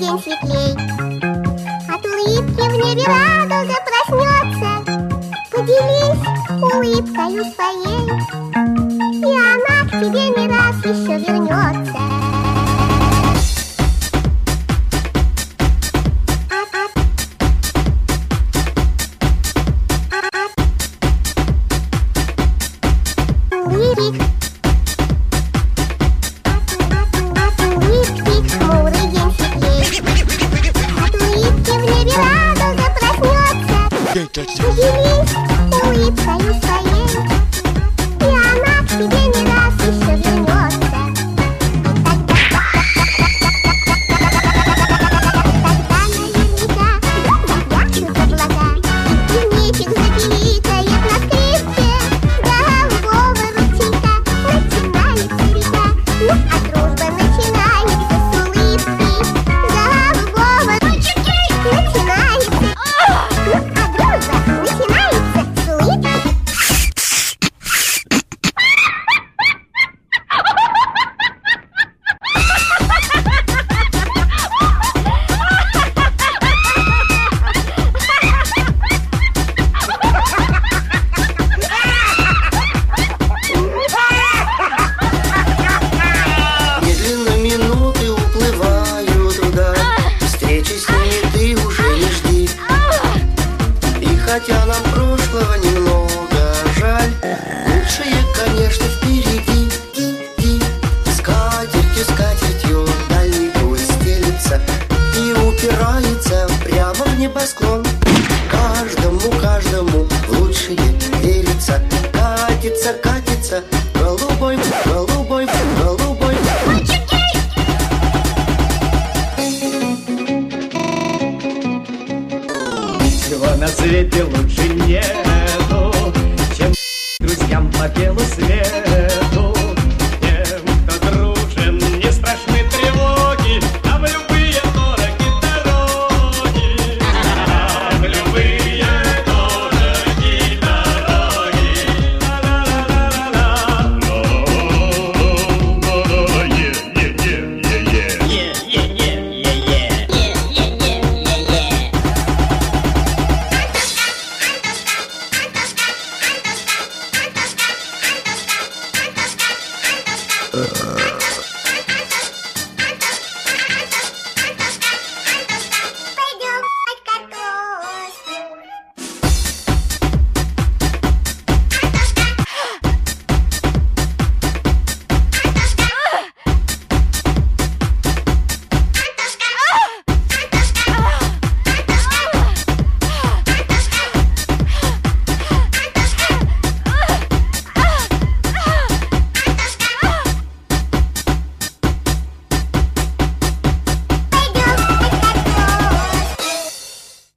день светлей. От улыбки в небе радуга проснется. Поделись улыбкою своей, и она к тебе не раз еще вернется. Поделись улыбкою своей, и она к тебе не раз еще вернется. Тогда наверняка запрячут облака, и мечик запиликает на скрипке. Голубого ручейка начинается река, ну а дружба начинается с улыбки. Голубого ручейка начинается, ну а дружба начинается с улыбки. Медленно минуты уплывают вдаль, встречи с ними ты уже не жди. И хотя нам прошлого немного жаль, лучшее, конечно, впереди. Скатертью, скатертью дальний путь стелится и упирается прямо в небосклон. Каждому в лучшее верится. Катится, катится, голубой, голубой, голубой. Всего на свете лучше нету, чем друзьям по белу свету.